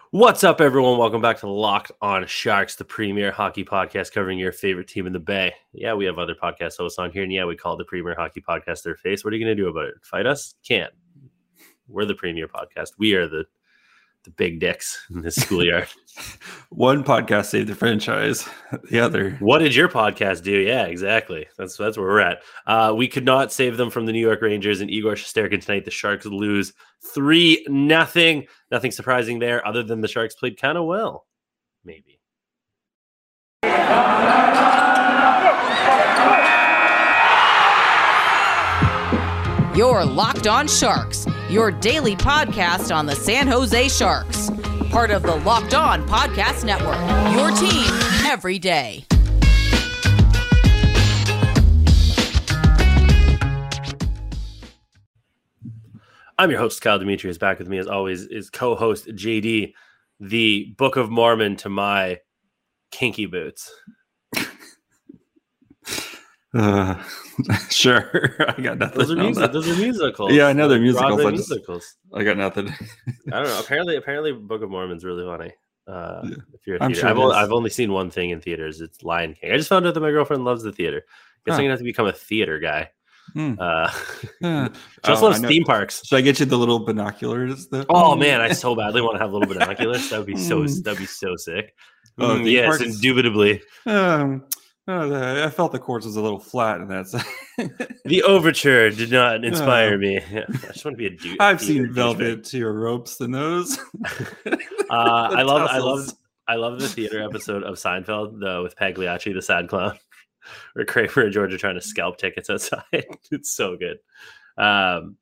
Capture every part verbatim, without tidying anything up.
What's up, everyone? Welcome back to Locked On Sharks, the premier hockey podcast covering your favorite team in the Bay. Yeah, we have other podcast hosts on here, and yeah, we call it the premier hockey podcast their face. What are you going to do about it? Fight us? Can't. We're the premier podcast. We are the the big dicks in this schoolyard. One podcast saved the franchise. The other. What did your podcast do? Yeah, exactly. That's that's where we're at. Uh, we could not save them from the New York Rangers and Igor Shesterkin tonight. The Sharks lose three nothing. Nothing surprising there, other than the Sharks played kind of well. Maybe. You're Locked On Sharks, your daily podcast on the San Jose Sharks. Part of the Locked On Podcast Network, your team every day. I'm your host, Kyle Demetrius. Back with me, as always, is co-host J D, the Book of Mormon to my kinky boots. Uh, sure. I got nothing. Those are, music, those are musicals. Yeah, I know they're musicals. Broadway I, just, musicals. I got nothing. I don't know. Apparently, apparently, Book of Mormon's really funny. Uh, yeah. If you're a I'm theater, sure I've, only, I've only seen one thing in theaters. It's Lion King. I just found out that my girlfriend loves the theater. Guess huh. I'm gonna have to become a theater guy. Hmm. Uh, yeah. just oh, loves theme parks. Should I get you the little binoculars? That... Oh man, I so badly want to have little binoculars. That would be so. That'd be so sick. Oh, mm, yes, parks? indubitably. Um, oh, the, I felt the chords was a little flat, and that's the overture did not inspire oh. me. Yeah, I just want to be a dude. I've seen Velvet to your ropes than those. uh, I love. I love. I love the theater episode of Seinfeld, though, with Pagliacci, the sad clown, where Kramer and George are trying to scalp tickets outside. It's so good. Um,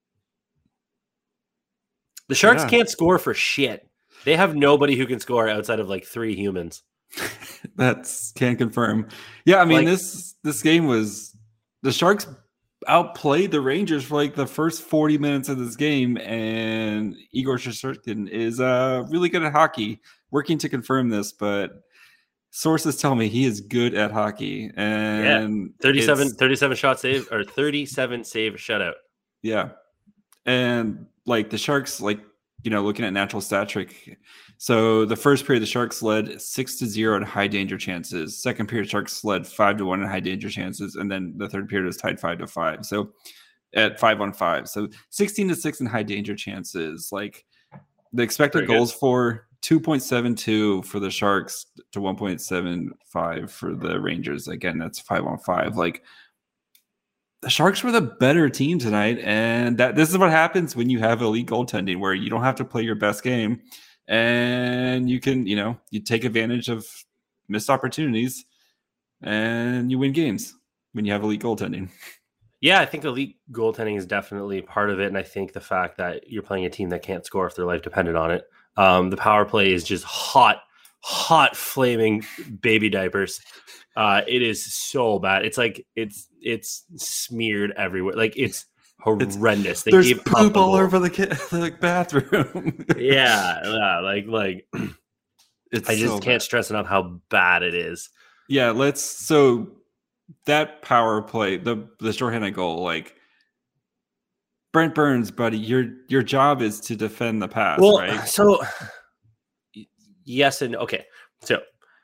the Sharks yeah. can't score for shit. They have nobody who can score outside of like three humans. That's can confirm. Yeah, I mean like, this this game was the Sharks outplayed the Rangers for like the first forty minutes of this game, and Igor Shesterkin is uh really good at hockey. Working to confirm this, but sources tell me he is good at hockey. And yeah, thirty-seven, thirty-seven shot save or thirty-seven save shutout. Yeah. And like the Sharks, like, you know, looking at natural stat trick. So the first period, the Sharks led six to zero in high danger chances. Second period, Sharks led five to one in high danger chances. And then the third period was tied five to five. So at five on five. So sixteen to six in high danger chances. Like the expected Very goals good. for two point seven two for the Sharks to one point seven five for the Rangers. Again, that's five on five. Like the Sharks were the better team tonight. And that this is what happens when you have elite goaltending, where you don't have to play your best game and you can, you know, you take advantage of missed opportunities and you win games when you have elite goaltending. Yeah, I think elite goaltending is definitely part of it. And I think the fact that you're playing a team that can't score if their life depended on it. Um, the power play is just hot, hot, flaming baby diapers. Uh, it is so bad. It's like it's it's smeared everywhere. Like it's horrendous. They There's gave poop all over the, the bathroom. yeah, yeah, like like it's. I just so can't bad. stress enough how bad it is. Yeah, let's. So that power play, the the shorthanded goal, like. Brent Burns, buddy, your your job is to defend the pass, well, right? So, yes and okay. So,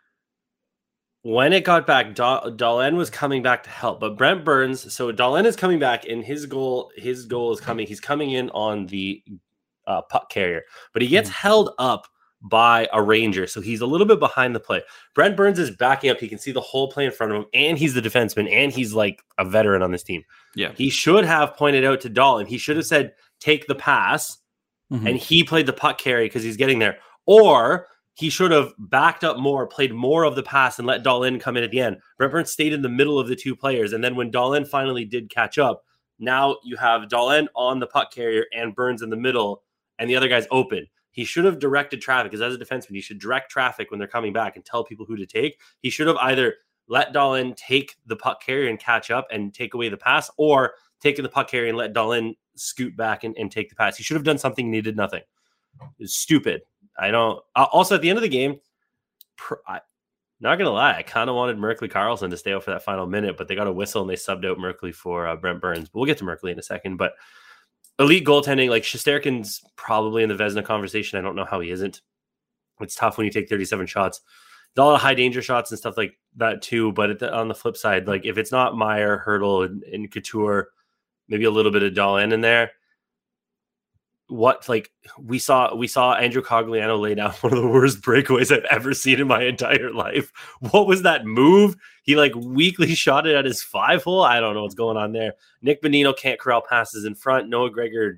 when it got back, Dahlin was coming back to help, but Brent Burns. So Dahlin is coming back, and his goal, his goal is coming. He's coming in on the uh, puck carrier, but he gets mm-hmm. held up by a Ranger, so he's a little bit behind the play. Brent Burns is backing up. He can see the whole play in front of him, and he's the defenseman, and he's like a veteran on this team. Yeah, he should have pointed out to Dahlin. He should have said, "Take the pass," mm-hmm. and he played the puck carry because he's getting there. Or he should have backed up more, played more of the pass, and let Dahlin come in at the end. Brent Burns stayed in the middle of the two players, and then when Dahlin finally did catch up, now you have Dahlin on the puck carrier and Burns in the middle, and the other guy's open. He should have directed traffic, because as a defenseman, you should direct traffic when they're coming back and tell people who to take. He should have either let Dahlin take the puck carrier and catch up and take away the pass, or taken the puck carrier and let Dahlin scoot back and, and take the pass. He should have done something and he did nothing. It's stupid. I don't. Uh, also, at the end of the game, pr- I, not going to lie, I kind of wanted Merkley Carlson to stay out for that final minute, but they got a whistle and they subbed out Merkley for uh, Brent Burns. But we'll get to Merkley in a second. But elite goaltending, like Shesterkin's probably in the Vezina conversation. I don't know how he isn't. it's tough when you take thirty-seven shots. There's a lot of high danger shots and stuff like that too. But at the, on the flip side, like if it's not Meyer, Hertl, and, and Couture, maybe a little bit of Dahlin in there. What like we saw we saw Andrew Cogliano lay down one of the worst breakaways I've ever seen in my entire life. What was that move? He like weakly shot it at his five hole. I don't know what's going on there. Nick Bonino can't corral passes in front. Noah Gregor,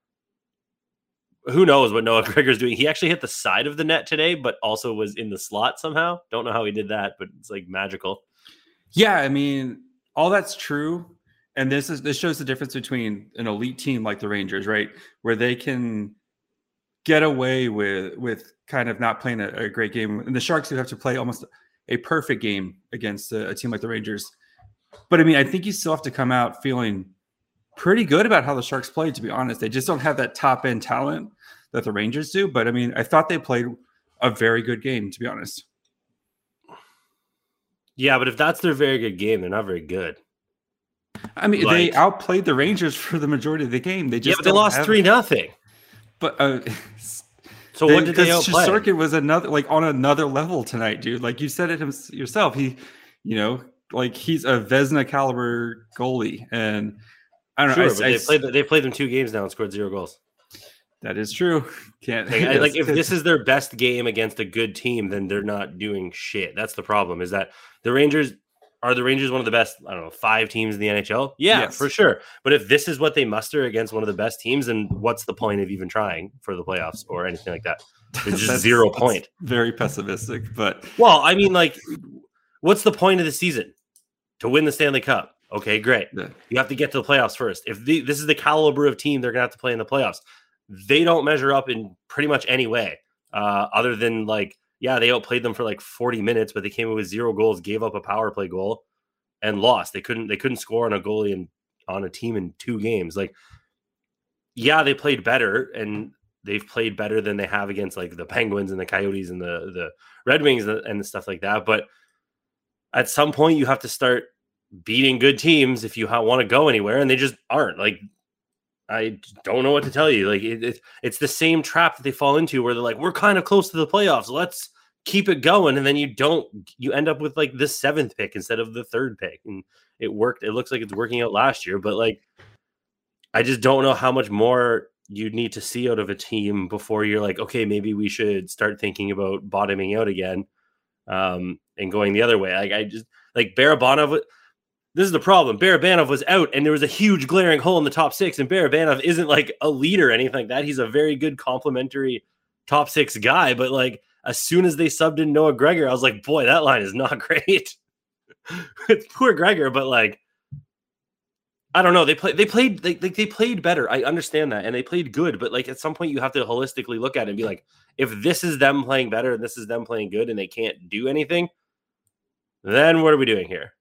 who knows what Noah Gregor's doing? He actually hit the side of the net today, but also was in the slot somehow. Don't know how he did that, but it's like magical. Yeah, I mean, all that's true. And this is this shows the difference between an elite team like the Rangers, right, where they can get away with with kind of not playing a, a great game, and the Sharks who have to play almost a perfect game against a, a team like the Rangers. But I mean, I think you still have to come out feeling pretty good about how the Sharks played. To be honest, they just don't have that top end talent that the Rangers do. But I mean, I thought they played a very good game. To be honest. Yeah, but if that's their very good game, they're not very good. I mean, like, they outplayed the Rangers for the majority of the game. They just yeah, but they lost three nothing. But uh, so they, what did they outplay? Shesterkin was another like on another level tonight, dude. Like you said it yourself. He, you know, like he's a Vezina caliber goalie, and I don't sure, know. But I, they I, played. They played them two games now and scored zero goals. That is true. Can't like, yes. like if this is their best game against a good team, then they're not doing shit. That's the problem. Is that the Rangers. Are the Rangers one of the best, I don't know, five teams in the N H L? Yeah, yes. For sure. But if this is what they muster against one of the best teams, then what's the point of even trying for the playoffs or anything like that? It's just zero point. Very pessimistic, but... Well, I mean, like, what's the point of the season? To win the Stanley Cup. Okay, great. Yeah. You have to get to the playoffs first. If the, this is the caliber of team they're going to have to play in the playoffs, they don't measure up in pretty much any way uh, other than, like, yeah, they outplayed them for like forty minutes, but they came in with zero goals, gave up a power play goal, and lost. They couldn't they couldn't score on a goalie and on a team in two games. Like, yeah, they played better, and they've played better than they have against like the Penguins and the Coyotes and the the Red Wings and stuff like that. But at some point, you have to start beating good teams if you want to go anywhere, and they just aren't. Like, I don't know what to tell you. Like it, it, it's the same trap that they fall into where they're like, we're kind of close to the playoffs. Let's keep it going. And then you don't, you end up with like the seventh pick instead of the third pick. And it worked. It looks like it's working out last year, but like, I just don't know how much more you need to see out of a team before you're like, okay, maybe we should start thinking about bottoming out again um, and going the other way. Like I just like Barabanov. This is the problem. Barabanov was out, and there was a huge glaring hole in the top six, and Barabanov isn't like a leader or anything like that. He's a very good complementary top six guy, but like as soon as they subbed in Noah Gregor, I was like, boy, that line is not great. It's poor Gregor, but like, I don't know. They play, they played, they, they, they played better. I understand that, and they played good, but like at some point you have to holistically look at it and be like, if this is them playing better and this is them playing good and they can't do anything, then what are we doing here?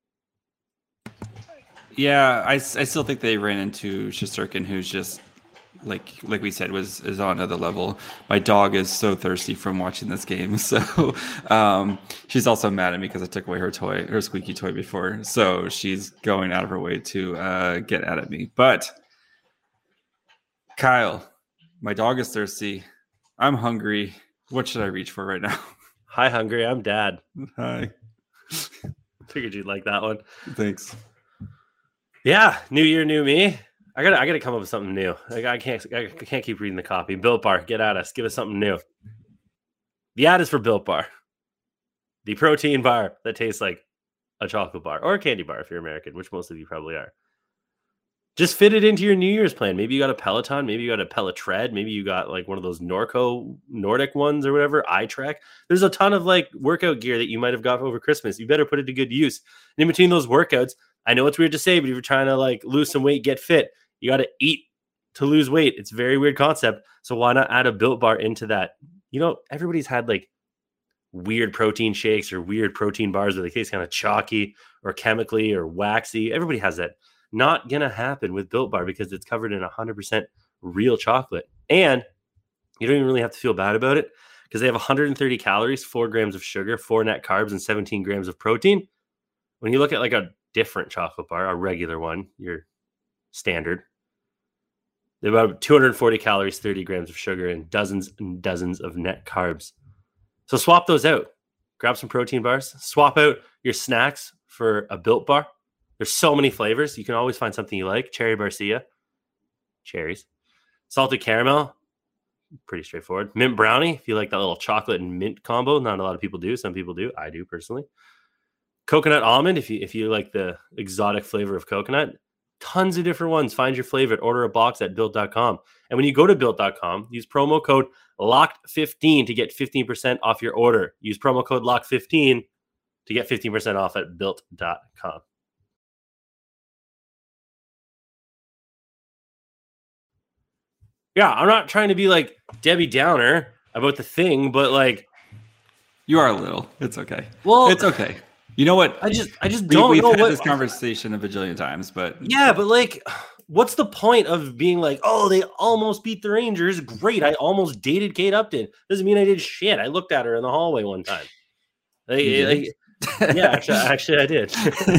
Yeah, I, I still think they ran into Shesterkin, who's just like like we said was is on another level. My dog is so thirsty from watching this game, so um, she's also mad at me because I took away her toy, her squeaky toy before. So she's going out of her way to uh, get at me. But Kyle, my dog is thirsty. I'm hungry. What should I reach for right now? Hi, hungry. I'm Dad. Hi. Figured you'd like that one. Thanks. Yeah, new year, new me. I gotta, I gotta come up with something new. Like I can't, I can't keep reading the copy. Built Bar, get at us. Give us something new. The ad is for Built Bar, the protein bar that tastes like a chocolate bar or a candy bar if you're American, which most of you probably are. Just fit it into your New Year's plan. Maybe you got a Peloton, maybe you got a Pelletred, maybe you got like one of those Norco Nordic ones or whatever. iTrek. There's a ton of like workout gear that you might have got over Christmas. You better put it to good use. And in between those workouts, I know it's weird to say, but if you're trying to like lose some weight, get fit, you got to eat to lose weight. It's a very weird concept. So why not add a Built Bar into that? You know, everybody's had like weird protein shakes or weird protein bars where they taste kind of chalky or chemically or waxy. Everybody has that. Not going to happen with Built Bar because it's covered in one hundred percent real chocolate. And you don't even really have to feel bad about it because they have one hundred thirty calories, four grams of sugar, four net carbs, and seventeen grams of protein. When you look at like a different chocolate bar, a regular one, your standard, they have about two hundred forty calories, thirty grams of sugar, and dozens and dozens of net carbs. So swap those out. Grab some protein bars. Swap out your snacks for a Built Bar. There's so many flavors. You can always find something you like. Cherry Barcia. Cherries. Salted caramel. Pretty straightforward. Mint brownie. If you like that little chocolate and mint combo. Not a lot of people do. Some people do. I do personally. Coconut almond. If you if you like the exotic flavor of coconut. Tons of different ones. Find your favorite. Order a box at built dot com. And when you go to built dot com, use promo code locked fifteen to get fifteen percent off your order. Use promo code locked fifteen to get fifteen percent off at built dot com. Yeah, I'm not trying to be like Debbie Downer about the thing, but like you are a little. It's okay. Well, it's okay. You know what? I just, I just we, don't we've know had what this conversation a bajillion times, but yeah, but like, what's the point of being like, oh, they almost beat the Rangers? Great, I almost dated Kate Upton. Doesn't mean I did shit. I looked at her in the hallway one time. Like, like, yeah, actually, actually, I did.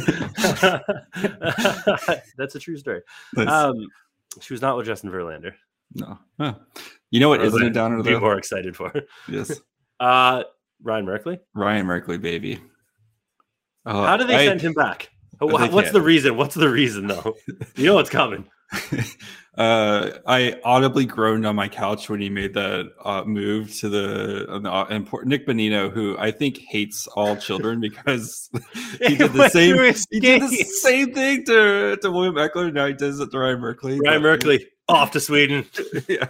That's a true story. Nice. Um, she was not with Justin Verlander. No. Huh. You know what? Isn't it down to be the more excited for? Yes. Uh, Ryan Merkley. Ryan Merkley, baby. Oh, How do they I, send him back? What's can't. the reason? What's the reason, though? You know what's coming. uh, I audibly groaned on my couch when he made that uh, move to the, uh, the uh, important Nick Bonino, who I think hates all children because he did the same. He did the same thing to to William Eckler. Now he does it to Ryan Merkley. Ryan but, Merkley off to Sweden. Yeah,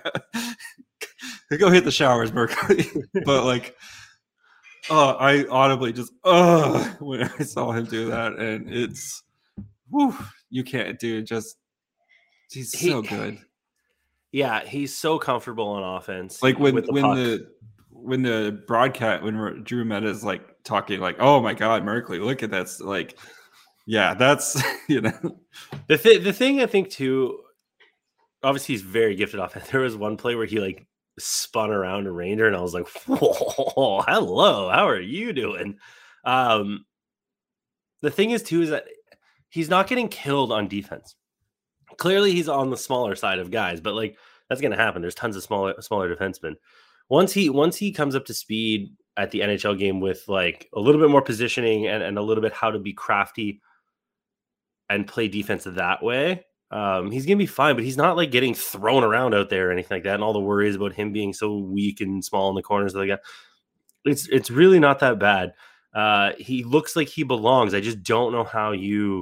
go hit the showers, Merkley. But like. Oh, I audibly just oh when I saw him do that, and it's whew, you can't do just he's he, so good. Yeah, he's so comfortable on offense. Like when the when puck. the when the broadcast when Drew Meta is like talking like, oh my God, Merkley, look at that! Like, yeah, that's you know the th- the thing I think too. Obviously, he's very gifted offense. There was one play where he like. Spun around a Ranger, and I was like, whoa, hello, how are you doing? Um, the thing is, too, is that he's not getting killed on defense. Clearly, he's on the smaller side of guys, but like that's going to happen. There's tons of smaller, smaller defensemen. Once he, once he comes up to speed at the N H L game with like a little bit more positioning and, and a little bit how to be crafty and play defense that way. Um, he's gonna be fine, but he's not like getting thrown around out there or anything like that. And all the worries about him being so weak and small in the corners like that. It's it's really not that bad. Uh, he looks like he belongs. I just don't know how you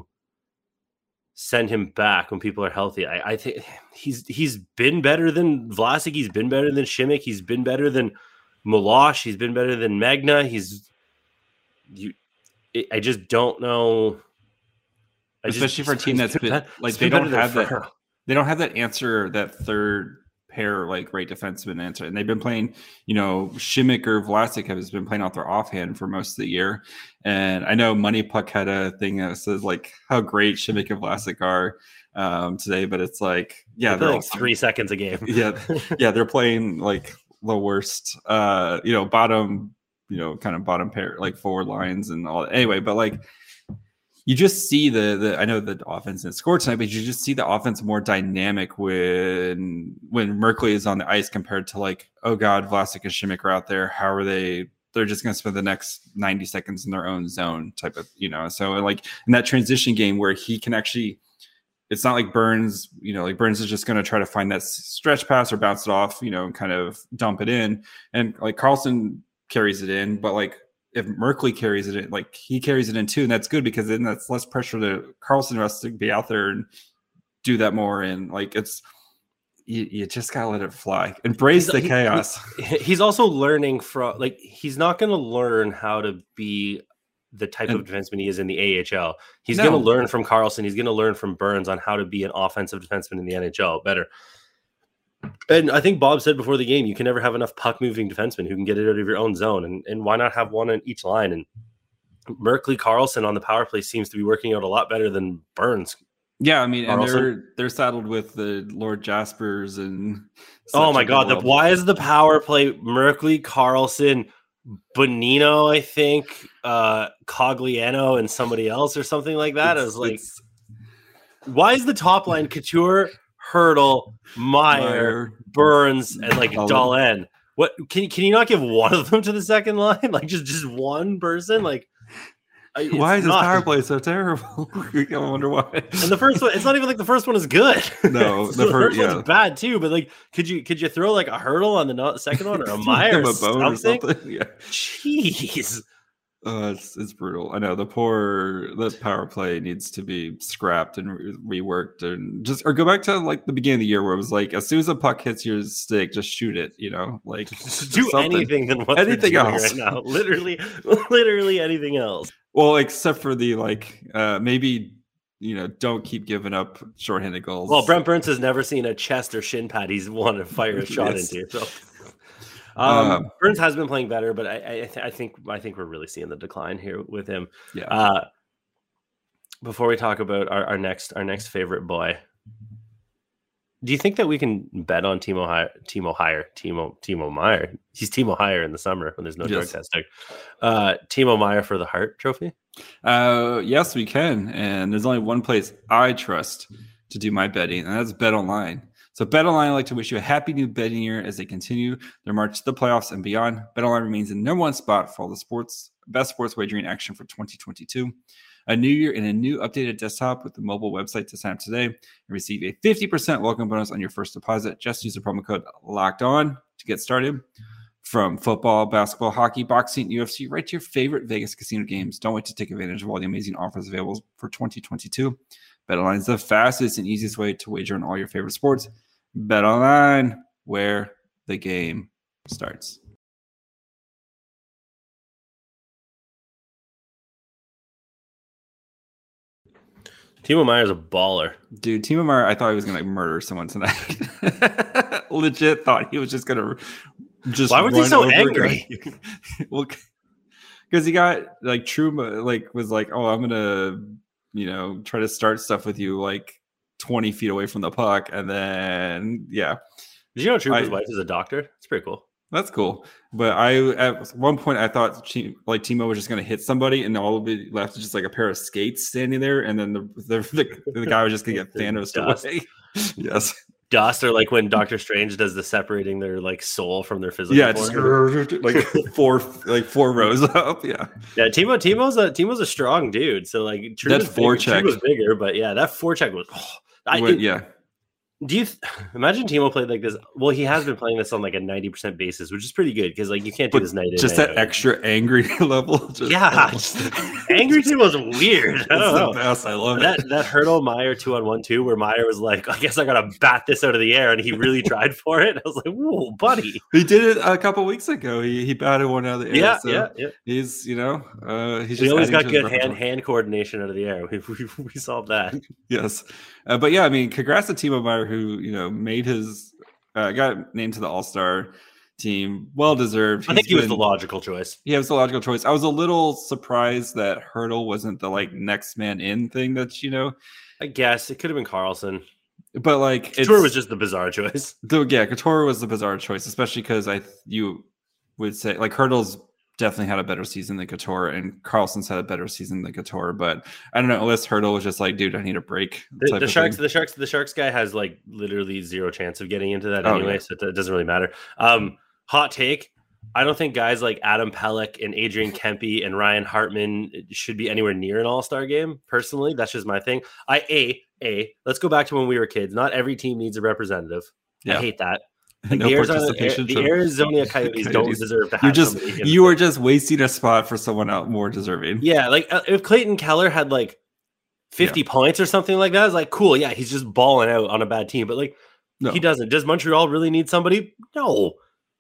send him back when people are healthy. I, I think he's he's been better than Vlasic. He's been better than Šimik. He's been better than Miloš. He's been better than Magna. He's you. I just don't know. Especially for a team that's been like they don't have that they don't have that answer, that third pair like great defenseman answer, and they've been playing, you know, Šimik or Vlasic has been playing out their offhand for most of the year. And I know Money Puck had a thing that says like how great Šimik and Vlasic are um, today, but it's like yeah, they're, they're like three seconds a game. yeah, yeah, they're playing like the worst, uh, you know, bottom, you know, kind of bottom pair like forward lines and all. Anyway, but like. You just see the, the I know the offense didn't score tonight, but you just see the offense more dynamic when when Merkley is on the ice compared to like, oh God, Vlasic and Šimik are out there. How are they? They're just going to spend the next ninety seconds in their own zone type of, you know. So like in that transition game where he can actually, it's not like Burns, you know, like Burns is just going to try to find that stretch pass or bounce it off, you know, and kind of dump it in. And like Karlsson carries it in, but like, if Merkley carries it in, like he carries it in too, and that's good because then that's less pressure to Karlsson has to be out there and do that more. And like it's you, you just gotta let it fly, embrace he's, the he, chaos. He, he's also learning from like he's not going to learn how to be the type and, of defenseman he is in the A H L. He's no. going to learn from Karlsson. He's going to learn from Burns on how to be an offensive defenseman in the N H L better. And I think Bob said before the game, you can never have enough puck-moving defensemen who can get it out of your own zone. And, and why not have one on each line? And Merkley Karlsson on the power play seems to be working out a lot better than Burns. Yeah, I mean, Karlsson. and they're they're saddled with the Lord Jaspers and oh my God, the, why is the power play Merkley, Karlsson, Bonino, I think, uh, Cogliano, and somebody else or something like that? I was like, why is the top line Couture, Hurdle, Meyer, Meyer, Burns, and like Dahlin? What can you can you not give one of them to the second line? Like just just one person? Like why is his not. power play so terrible? I wonder why. And the first one, it's not even like the first one is good. No, the, the first, first yeah. one's bad too. But like, could you could you throw like a hurdle on the not, second one or a Meyer or, a bone or something? Yeah. Jeez. Uh, it's it's brutal. I know the poor the power play needs to be scrapped and re- reworked and just or go back to like the beginning of the year where it was like as soon as a puck hits your stick, just shoot it. You know, like just do something. anything than what anything they're doing else right now. Literally, literally anything else. Well, except for the like uh, maybe you know don't keep giving up shorthanded goals. Well, Brent Burns has never seen a chest or shin pad he's wanted to fire a shot yes. into. So. Um, um, Burns has been playing better, but I, I, th- I think I think we're really seeing the decline here with him. Yeah. Uh, before we talk about our, our next our next favorite boy, do you think that we can bet on Timo Hire, Timo Hire, Timo Timo Meyer? He's Timo Hire in the summer when there's no yes. drug testing. Uh, Timo Meyer for the Hart Trophy. Uh, yes, we can, and there's only one place I trust to do my betting, and that's Bet Online. So BetOnline, I'd like to wish you a happy new betting year as they continue their march to the playoffs and beyond. BetOnline remains the number one spot for all the sports, best sports wagering action for twenty twenty-two. A new year and a new updated desktop with the mobile website to sign up today and receive a fifty percent welcome bonus on your first deposit. Just use the promo code Locked On to get started. From football, basketball, hockey, boxing, U F C, right to your favorite Vegas casino games. Don't wait to take advantage of all the amazing offers available for twenty twenty-two. BetOnline is the fastest and easiest way to wager on all your favorite sports. BetOnline, where the game starts. Timo Meyer's a baller. Dude, Timo Meyer, I thought he was going to murder someone tonight. Legit thought he was just going to just Why was he so angry? Well, because he got, like, Truma, like, was like, oh, I'm going to, you know, try to start stuff with you, like, twenty feet away from the puck, and then yeah. Did you know Truma's wife is a doctor? It's pretty cool. That's cool. But I at one point I thought like Timo was just going to hit somebody, and all of it left is just like a pair of skates standing there, and then the the, the, the guy was just going to get Thanos away. Yes. Dust, or like when Doctor Strange does the separating their like soul from their physical. Yeah, just, like four like four rows up. Yeah, yeah. Timo Timo's a Timo's a strong dude. So like that forecheck was bigger, but yeah, that forecheck was. Oh, I, Wait, yeah. Do you th- imagine Timo played like this? Well, he has been playing this on like a ninety percent basis, which is pretty good because like you can't do but this night in. Just that out. Extra angry level. Just, yeah, just, angry Timo's weird. I don't know. The best. I love that, it. That hurdle Meyer two on one two, where Meyer was like, "I guess I gotta bat this out of the air," and he really tried for it. I was like, "Whoa, buddy!" He did it a couple weeks ago. He he batted one out of the air. Yeah, so yeah, yeah. He's you know uh, he's he just always got good hand hand coordination out of the air. We we, we solved that. Yes, uh, but yeah, I mean, congrats to Timo Meyer, who you know made his uh, got named to the All-Star team. Well deserved. I think he been, was the logical choice. Yeah, it was the logical choice. I was a little surprised that Hurdle wasn't the like next man in thing that you know. I guess it could have been Carlson, but like Couture was just the bizarre choice. Though, yeah, Couture was the bizarre choice, especially because I you would say like Hurdle's definitely had a better season than Couture, and Carlson's had a better season than Couture. But I don't know, unless Hurdle was just like, dude, I need a break. The, the Sharks, thing. the Sharks, the Sharks guy has like literally zero chance of getting into that oh, anyway, yeah. so it doesn't really matter. Um, hot take: I don't think guys like Adam Pelech and Adrian Kempe and Ryan Hartman should be anywhere near an All-Star game. Personally, that's just my thing. I a a let's go back to when we were kids. Not every team needs a representative. Yeah. I hate that. Like no the, Arizona, the Arizona Coyotes, Coyotes don't deserve to have. You're just you are just wasting a spot for someone else more deserving. Yeah, like uh, if Clayton Keller had like fifty yeah. points or something like that, it's like cool. Yeah, he's just balling out on a bad team, but like no. he doesn't. Does Montreal really need somebody? No.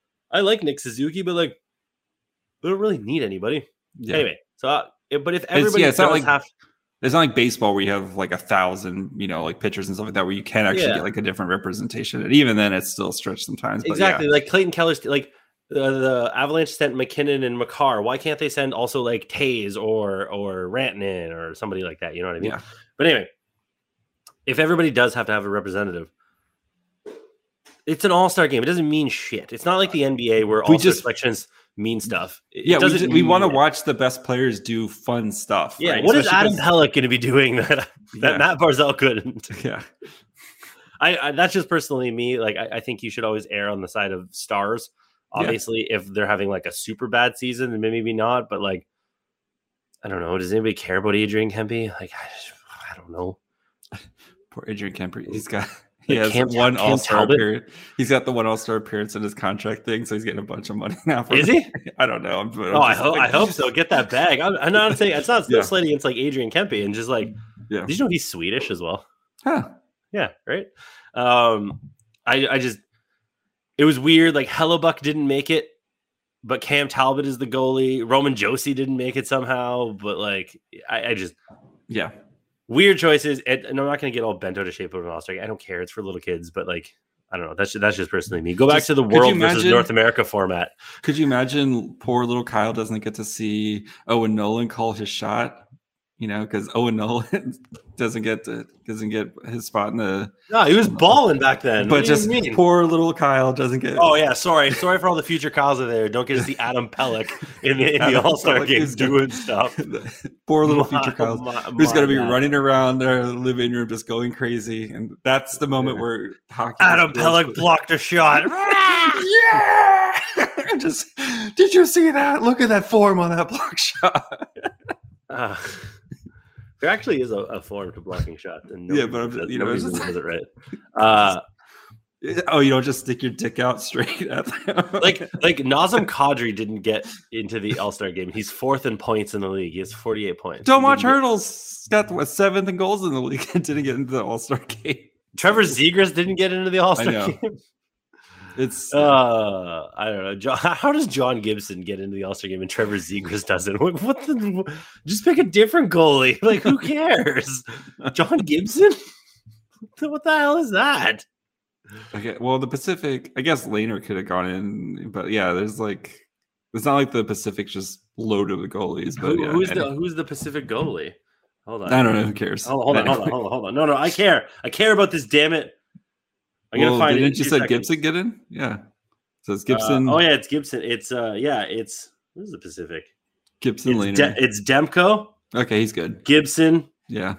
I like Nick Suzuki, but like they don't really need anybody. Yeah. Anyway, so uh, but if everybody it's, yeah, it's not like have. It's not like baseball where you have like a thousand, you know, like pitchers and stuff like that, where you can actually yeah. get like a different representation. And even then, it's still a stretch sometimes. But exactly. Yeah. Like Clayton Keller's, like uh, the Avalanche sent McKinnon and Makar. Why can't they send also like Taze or or Rantanen or somebody like that? You know what I mean? Yeah. But anyway, if everybody does have to have a representative, it's an all-star game. It doesn't mean shit. It's not like the N B A where all-star selections mean stuff. It yeah, doesn't we, we want to watch the best players do fun stuff. Yeah, right? what Especially is Adam Pelech going to be doing that that yeah. Matt Barzal couldn't? Yeah, I, I that's just personally me. Like I, I think you should always err on the side of stars. Obviously, yeah. if they're having like a super bad season, then maybe not. But like, I don't know. Does anybody care about Adrian Kempe? Like, I, just, I don't know. Poor Adrian Kempe. He's got he like has Cam, one Cam All Star Talbot? appearance. He's got the one All Star appearance in his contract thing, so he's getting a bunch of money now. From Is he? I don't know. I'm, I'm oh, I just, hope. like, I hope so. Get that bag. I'm, I'm not saying it's not Yeah. slating. It's like Adrian Kempe, and just like, Yeah. did you know he's Swedish as well? Huh. Yeah. Right. Um, I I just it was weird. Like Hellebuck didn't make it, but Cam Talbot is the goalie. Roman Josi didn't make it somehow, but like I, I just Yeah. weird choices. And, and I'm not going to get all bent out of shape over an All-Star. I don't care. It's for little kids, but like, I don't know. That's that's just personally me. Go back Just- to the could you world versus imagine- North America format. Could you imagine poor little Kyle doesn't get to see Owen Nolan call his shot? You know, because Owen Nolan doesn't get to, doesn't get his spot in the. No, he was balling back then. But What do you just mean? poor little Kyle doesn't get. Oh yeah, sorry, sorry for all the future Kyles out there. Don't get to see Adam Pellick in the in the Adam All Star Pellick game is doing good. stuff. Poor little My- future Kyle's my- who's my going to be bad. running around their living room just going crazy, and that's the moment where hockey. Adam Pellick blocked a shot. Yeah, just did you see that? Look at that form on that block shot. Uh, there actually is a, a form to blocking shots, and Yeah, but I'm- does, you know, nobody it's just- does it right. Uh, Oh, you don't just stick your dick out straight at them. like like Nazem Kadri didn't get into the All Star game. He's fourth in points in the league. He has forty-eight points. Don't He watch didn't get- Hurdles got what seventh in goals in the league and didn't get into the All Star game. Trevor Zegras didn't get into the All Star know. game. It's Uh, I don't know. John, how does John Gibson get into the All Star game and Trevor Zegras doesn't? What, what the? Just pick a different goalie. Like, who cares? John Gibson? What the hell is that? okay. Well, the Pacific, I guess Lehner could have gone in, but yeah, there's like, it's not like the Pacific's just loaded with goalies. But Who, yeah, who's anyway. the Who's the Pacific goalie? Hold on. I don't know. Who cares? Hold on, hold on, hold on, hold on, hold on. No, no, I care. I care about this. Damn it! I'm gonna Well, find it. in didn't you two say seconds. Gibson get in? Yeah. So it's Uh, Gibson. oh yeah, it's Gibson. It's uh, yeah, it's what is the Pacific? Gibson It's, Lehner. De- it's Demko, okay, he's good. Gibson. Yeah.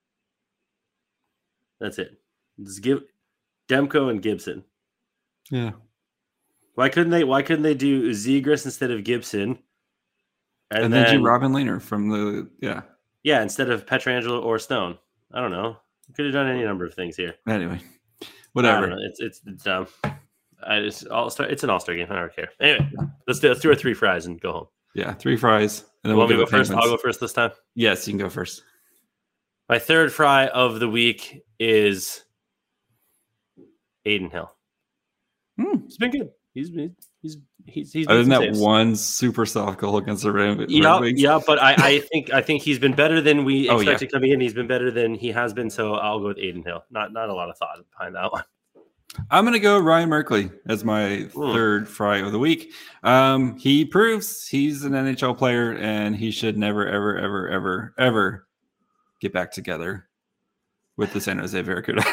That's it. It's Gib- Demko and Gibson. Yeah. Why couldn't they? Why couldn't they do Zegras instead of Gibson? And, And, then, then, do Robin Lehner from the yeah. yeah, instead of Petrangelo or Stone. I don't know. You could have done any number of things here. Anyway, I whatever. don't know. It's it's, it's dumb. I just all star. It's an all star game. I don't care. Anyway, let's do let's do our three fries and go home. Yeah, three fries, and then You we'll want me to go go first? Penguins. I'll go first this time. Yes, you can go first. My third fry of the week is Aiden Hill. Hmm. He's been good. He's been he's he's he's Other made than some that saves. one super soft goal against the Red, Red Yeah, Wings. yeah, but I, I think I think he's been better than we Oh, yeah. expected coming in. He's been better than he has been, so I'll go with Aiden Hill. Not not a lot of thought behind that one. I'm going to go Ryan Merkley as my Hmm. third fry of the week. Um, he proves he's an N H L player, and he should never, ever, ever, ever, ever get back together with the San Jose Barracuda.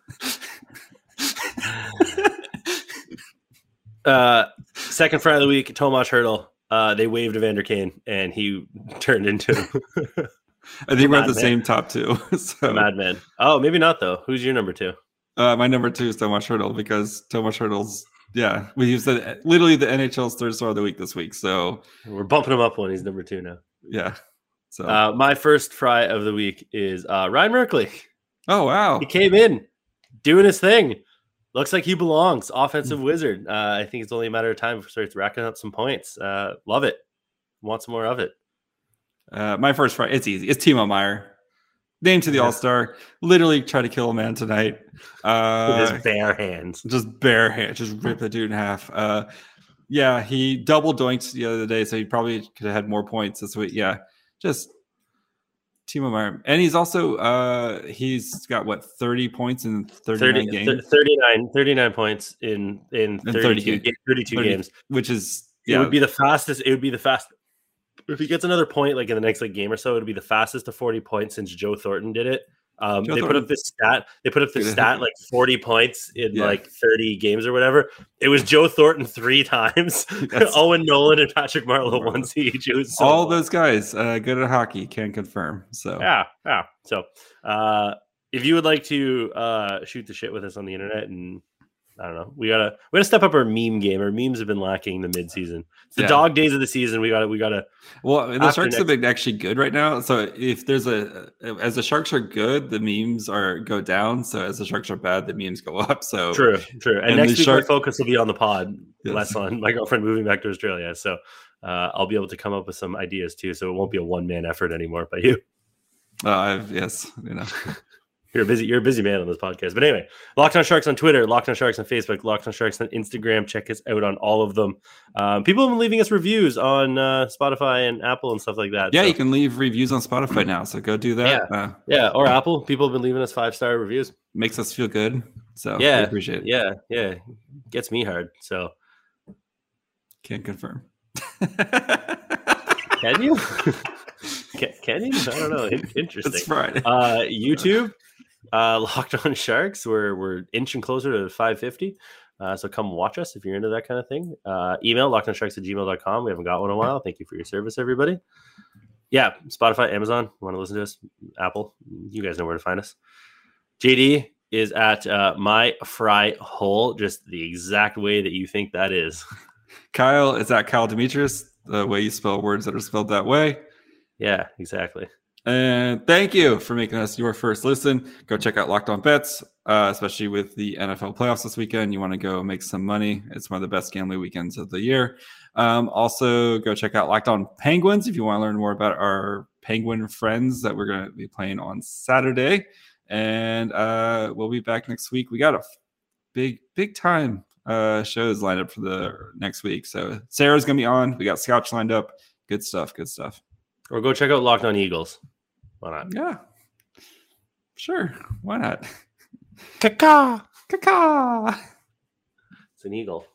Uh, second fry of the week, Tomas Hertl. Uh, they waived Evander Kane, and he turned into I think we're at the Madman. same top two. a So madman. Oh, maybe not though. Who's your number two? uh, my number two is Tomas Hertl because Tomas Hertl's yeah, we used the literally the N H L's third star of the week this week. So We're bumping him up one. He's number two now. yeah. So Uh, my first fry of the week is uh, Ryan Merkley. oh wow. He came in doing his thing. Looks like he belongs. Offensive wizard. Uh, I think it's only a matter of time before he starts racking up some points. Uh, love it. Want some more of it. Uh, my first fry, it's easy. It's Timo Meyer. Named to the Yeah. All-Star. Literally try to kill a man tonight. With Uh, his bare hands. just bare hand, just rip the dude in half. Uh, yeah, he double doinked the other day, so he probably could have had more points this week. Yeah, just Timo Meyer. And he's also, uh, he's got what, thirty points in thirty-nine thirty, games? th- thirty-nine, thirty-nine points in, in thirty thirty-two, games. ga- thirty-two thirty games. Which is, It yeah, would be the fastest. It would be the fastest. If he gets another point like in the next like game or so, it would be the fastest to forty points since Joe Thornton did it. Um, Joe they put Thornton. up this stat. They put up this Good. stat like forty points in Yeah. like thirty games or whatever. It was Joe Thornton three times, That's- Owen Nolan and Patrick Marleau once each. It was so all those guys uh, good at hockey can confirm. So yeah, yeah. So uh, if you would like to uh, shoot the shit with us on the internet and I don't know. We gotta we gotta step up our meme game. Our memes have been lacking in the midseason. It's the Yeah. dog days of the season. We gotta we gotta. Well, the After Sharks next- have been actually good right now. So if there's a as the Sharks are good, the memes are go down. So as the Sharks are bad, the memes go up. So True, true. And, And next the week, Shark- my focus will be on the pod, Yes. less on my girlfriend moving back to Australia. So uh, I'll be able to come up with some ideas too. So it won't be a one man effort anymore by you. uh, I've yes, you know. You're a busy, you're a busy man on this podcast. But anyway, Locked On Sharks on Twitter, Locked On Sharks on Facebook, Locked On Sharks on Instagram. Check us out on all of them. Um, people have been leaving us reviews on uh, Spotify and Apple and stuff like that. Yeah, so, you can leave reviews on Spotify now. So go do that. Uh, yeah, or Apple. People have been leaving us five star reviews. makes us feel good. So Yeah, we appreciate it. Yeah, yeah, gets me hard. So Can't confirm. can you? can, can you? I don't know. In- interesting. It's Friday. Uh, YouTube, uh, Locked On Sharks. We're we're inching closer to five fifty. Uh, so come watch us if you're into that kind of thing. Uh, email lockedonsharks at gmail dot com. We haven't got one in a while. Thank you for your service, everybody. Yeah, Spotify, Amazon. Want to listen to us? Apple. You guys know where to find us. J D is at uh, my fry hole, just the exact way that you think that is. Kyle is at Kyle Demetrius, the way you spell words that are spelled that way. Yeah, exactly. And thank you for making us your first listen. Go check out Locked On Bets, uh, especially with the N F L playoffs this weekend. You want to go make some money. It's one of the best gambling weekends of the year. Um, also, go check out Locked On Penguins if you want to learn more about our Penguin friends that we're going to be playing on Saturday. And uh, we'll be back next week. We got a big, big time uh, shows lined up for the next week. So Sarah's going to be on. We got Scouch lined up. Good stuff. Good stuff. Or go check out Locked On Eagles. Why not? Yeah. Sure. Why not? Caca. Caca. It's an eagle.